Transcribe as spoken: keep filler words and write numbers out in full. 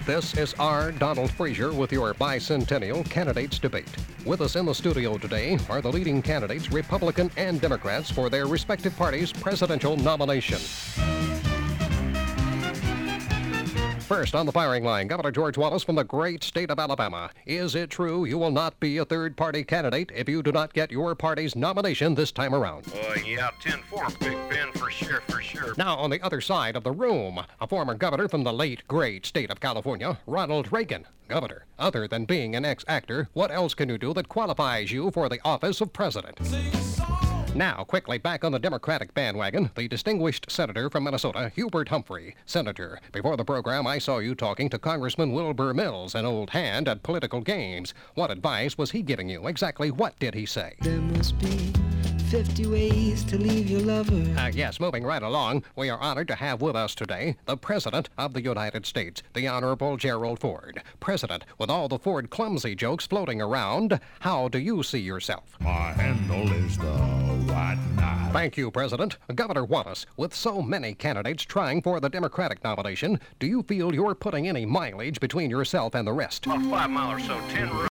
This is R. Donald Frazier with your bicentennial candidates debate. With us in the studio today are the leading candidates, Republican and Democrats, for their respective parties' presidential nomination. First on the firing line, Governor George Wallace from the great state of Alabama. Is it true you will not be a third-party candidate if you do not get your party's nomination this time around? Uh, yeah, ten four, Big Ben, for sure, for sure. Now, on the other side of the room, a former governor from the late, great state of California, Ronald Reagan. Governor, other than being an ex-actor, what else can you do that qualifies you for the office of president? Now, quickly back on the Democratic bandwagon, the distinguished senator from Minnesota, Hubert Humphrey. Senator, before the program, I saw you talking to Congressman Wilbur Mills, an old hand at political games. What advice was he giving you? Exactly what did he say? There must be fifty ways to leave your lover. Uh, yes, moving right along, we are honored to have with us today the President of the United States, the Honorable Gerald Ford. President, with all the Ford clumsy jokes floating around, how do you see yourself? My handle is the white knight. Thank you, President. Governor Wallace, with so many candidates trying for the Democratic nomination, do you feel you're putting any mileage between yourself and the rest? About five mile or so, ten